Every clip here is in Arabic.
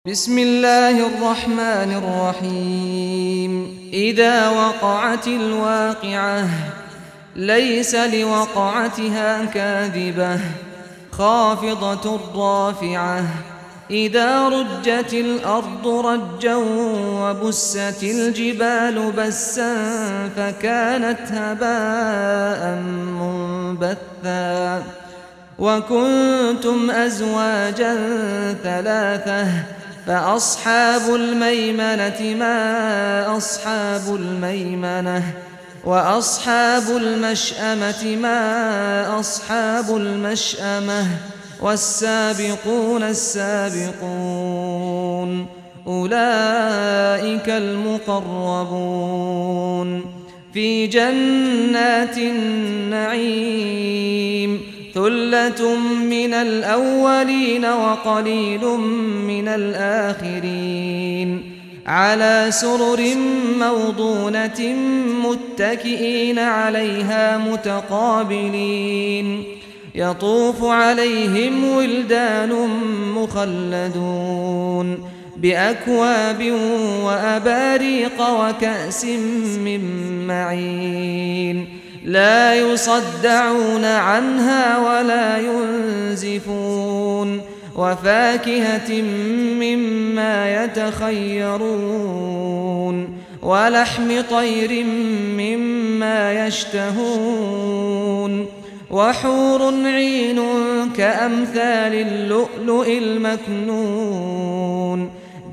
بسم الله الرحمن الرحيم إذا وقعت الواقعة ليس لوقعتها كاذبة خافضة رافعة إذا رجت الأرض رجا وبست الجبال بسا فكانت هباء منبثا وكنتم أزواجا ثلاثة فأصحاب الميمنة ما أصحاب الميمنة وأصحاب المشأمة ما أصحاب المشأمة والسابقون السابقون أولئك المقربون في جنات النعيم ثلة من الأولين وقليل من الآخرين على سرر موضونة متكئين عليها متقابلين يطوف عليهم ولدان مخلدون بأكواب وأباريق وكأس من معين لا يصدعون عنها ولا ينزفون وفاكهة مما يتخيرون ولحم طير مما يشتهون وحور عين كأمثال اللؤلؤ المكنون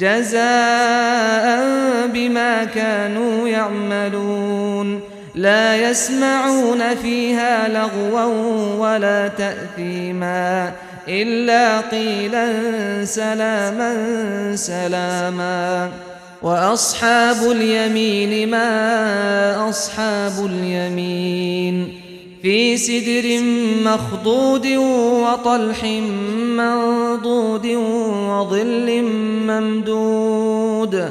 جزاء بما كانوا يعملون لا يسمعون فيها لغوا ولا تأثيما إلا قيلا سلاما سلاما وأصحاب اليمين ما أصحاب اليمين في سدر مخضود وطلح منضود وظل ممدود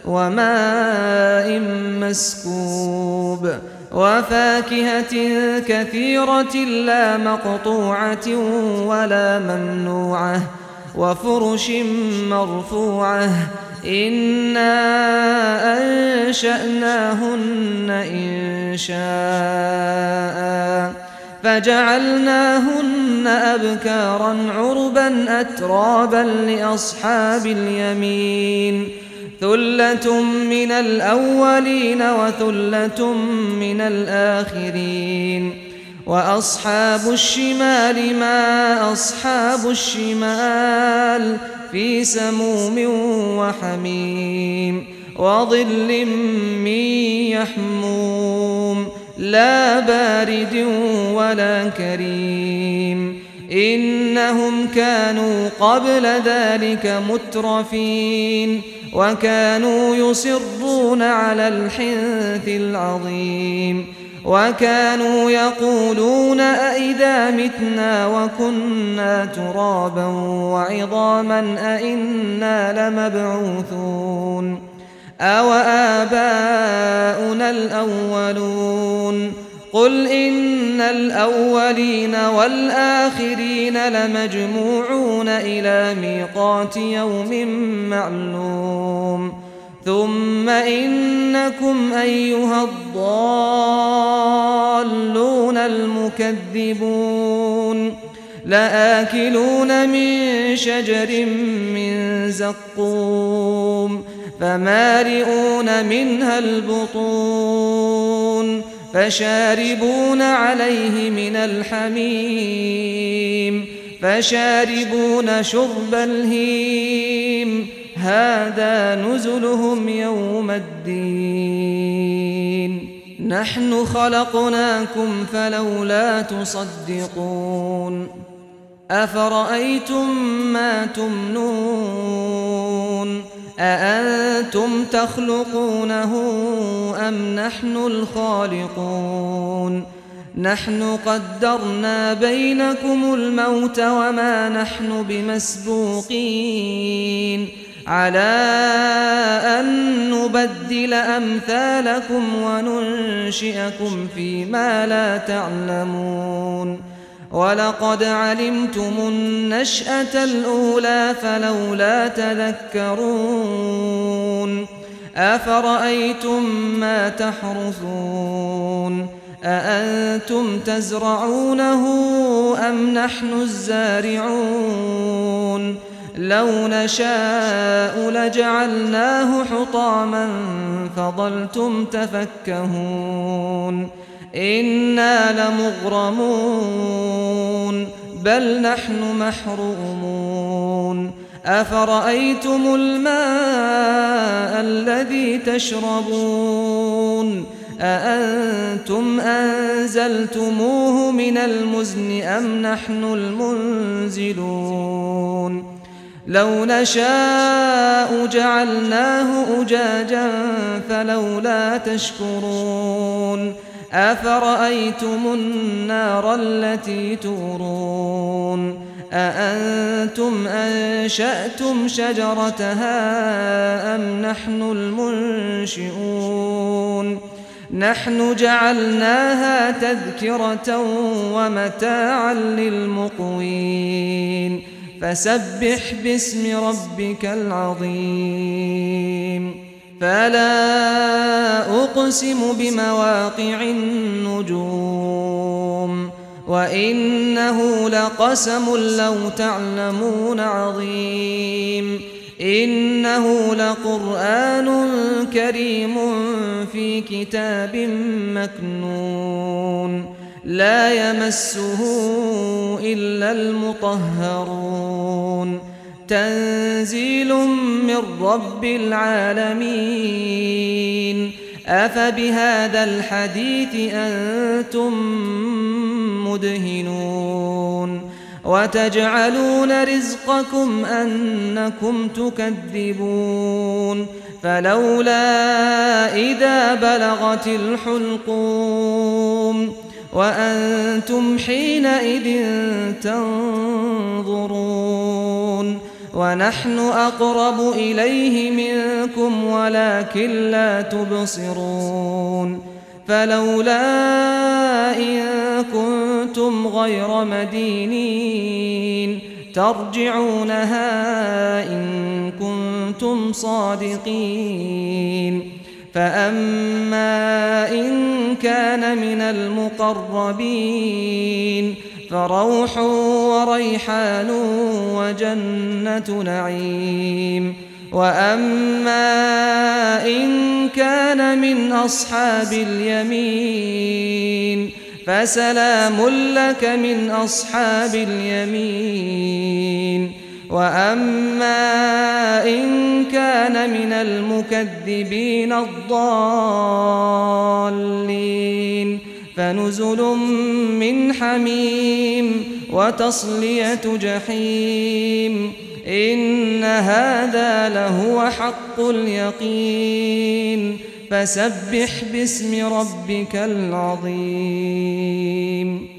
وماء مسكوب وفاكهة كثيرة لا مقطوعة ولا ممنوعة وفرش مرفوعة إنا أنشأناهن إنشاء فجعلناهن أبكارا عربا أترابا لأصحاب اليمين ثلة من الأولين وثلة من الآخرين وأصحاب الشمال ما أصحاب الشمال في سموم وحميم وظل من يحموم لا بارد ولا كريم إنهم كانوا قبل ذلك مترفين وكانوا يصرون على الحنث العظيم وكانوا يقولون أئذا متنا وكنا ترابا وعظاما أئنا لمبعوثون أو آباؤنا الأولون قل إن الأولين والآخرين لمجموعون إلى ميقات يوم معلوم ثم إنكم أيها الضالون المكذبون لآكلون من شجر من زقوم فمالئون منها البطون فشاربون عليه من الحميم فشاربون شرب الهيم هذا نزلهم يوم الدين نحن خلقناكم فلولا تصدقون أفرأيتم ما تمنون أأنتم تخلقونه أم نحن الخالقون نحن قدرنا بينكم الموت وما نحن بمسبوقين على أن نبدل أمثالكم وننشئكم فيما لا تعلمون ولقد علمتم النشأة الأولى فلولا تذكرون أفرأيتم ما تحرثون أأنتم تزرعونه أم نحن الزارعون لو نشاء لجعلناه حطاما فظلتم تفكهون إنا لمغرمون بل نحن محرومون أفرأيتم الماء الذي تشربون أأنتم أنزلتموه من المزن أم نحن المنزلون لو نشاء جعلناه أجاجا فلولا تشكرون أفرأيتم النار التي تورون أأنتم أنشأتم شجرتها أم نحن المنشئون نحن جعلناها تذكرة ومتاعا للمقوين فسبح باسم ربك العظيم فلا أقسم بمواقع النجوم وإنه لقسم لو تعلمون عظيم إنه لقرآن كريم في كتاب مكنون لا يمسه إلا المطهرون تنزيل من رب العالمين أفبهذا الحديث أنتم مدهنون وتجعلون رزقكم أنكم تكذبون فلولا إذا بلغت الحلقوم وأنتم حينئذ تنظرون ونحن أقرب إليه منكم ولكن لا تبصرون فلولا إن كنتم غير مدينين ترجعونها إن كنتم صادقين فأما إن كان من المقربين فروح وريحان وجنة نعيم وأما إن كان من أصحاب اليمين فسلام لك من أصحاب اليمين وأما إن كان من المكذبين الضالين فنزل من حميم وتصلية جحيم إن هذا لهو حق اليقين فسبح باسم ربك العظيم